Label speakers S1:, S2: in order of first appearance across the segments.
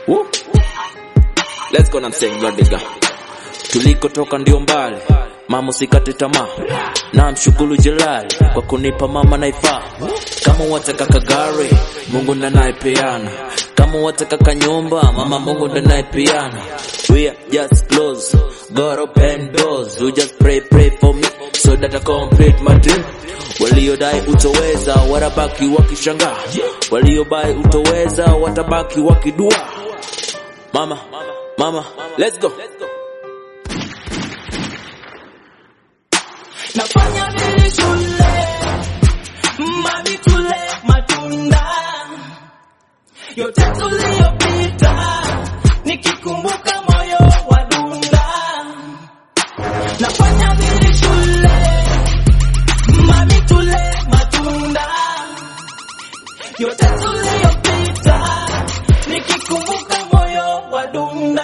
S1: Woo. Let's go, I'm saying Radiga. Tulikotoka ndio mbali, mama usikate tamaa. Na mshukuru Jalali kwa kunipa mama naifaa. Kama wataka kagari, Mungu ndo anayepeana. Kama wataka kanyumba, mama Mungu ndo anayepeana. We are just close, God open doors. You just pray for me so that I complete my dream. Waliodai utoweza watabaki wakishangaa, waliobai utoweza watabaki wakidua. Mama, let's go.
S2: Nafanya vile shule, mami tule matunda yote tuliyopita, nikikumbuka moyo wadunda. Nafanya vile shule, mami tule matunda yote tuliyopita, nikikumbuka moyo wadunda.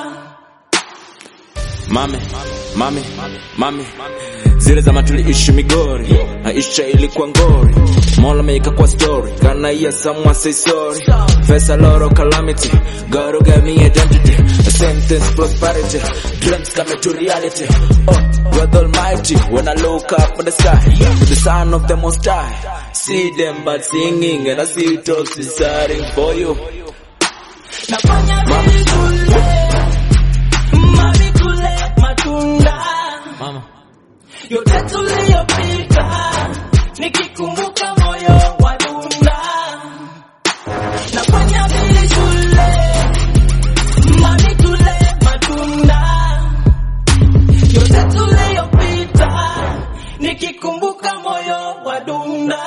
S1: Mami zile zama tuliishi Migori, maisha ilikuwa ngori. Mola meika kwa story, gonna hear someone say sorry. Face a lot of calamity, God who gave me identity. The same things, prosperity, dreams come to reality. Oh, God Almighty, when I look up in the sky, with the son of the Most High, see them birds singing and I see tops deciding for you.
S2: Nafanya vile shule, mami tule matunda yote tuliyopita, nikikumbuka moyo wadunda. Nafanya vile shule, mami tule matunda yote tuliyopita, nikikumbuka moyo wadunda.